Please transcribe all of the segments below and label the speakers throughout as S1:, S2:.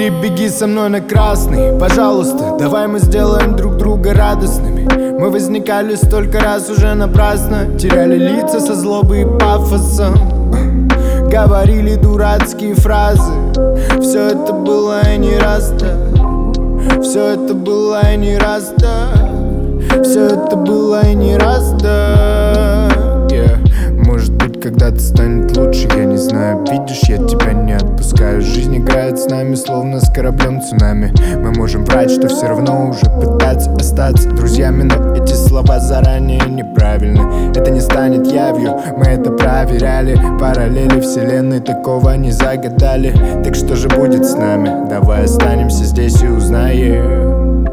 S1: Беги, беги со мной на красный, пожалуйста, давай мы сделаем друг друга радостными. Мы возникали столько раз уже напрасно, теряли лица со злобой и пафосом, говорили дурацкие фразы. Все это было и не раз-то, все это было и не раз-то, все это было и не раз-то. Может быть, когда-то станет лучше, я не знаю. Видишь, я тебя не отпускаю. Жизнь играет с нами, словно с кораблем цунами. Мы можем врать, что все равно уже пытаться остаться друзьями, но эти слова заранее неправильны. Это не станет явью, мы это проверяли. Параллели вселенной такого не загадали. Так что же будет с нами? Давай останемся здесь и узнаем.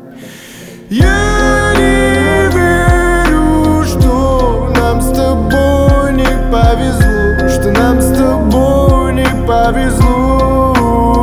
S1: Я не верю, что нам с тобой не повезло, что нам с тобой не повезло.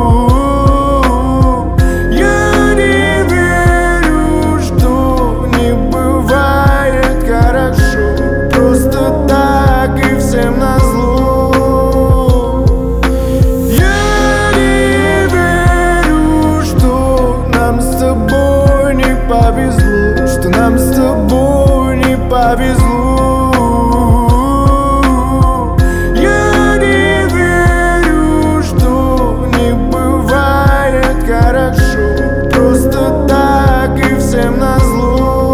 S1: Я не верю, что не бывает хорошо, просто так и всем назло. Я не верю, что нам с тобой не повезло, что нам с тобой не повезло. Я не верю, что не бывает хорошо, просто так и всем назло.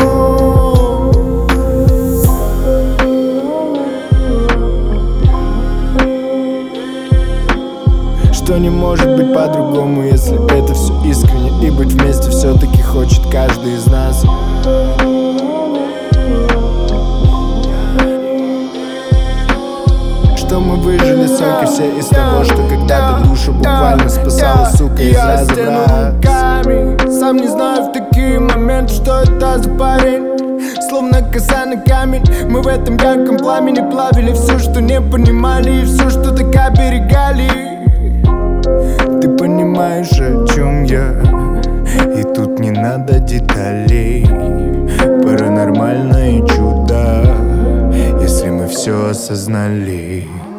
S1: Что не может быть по-другому, если это все искренне. И быть вместе все-таки хочет каждый из нас. Что мы выжили соки все из того, что когда-то душу буквально спасала, сука, из раза в раз. Сам не знаю в такие моменты, что это за парень. Словно коса на камень, мы в этом ярком пламени плавили все, что не понимали, и все, что так оберегали. Ты понимаешь, о чем я? И тут не надо деталей. Паранормальное чудо, если мы все осознали.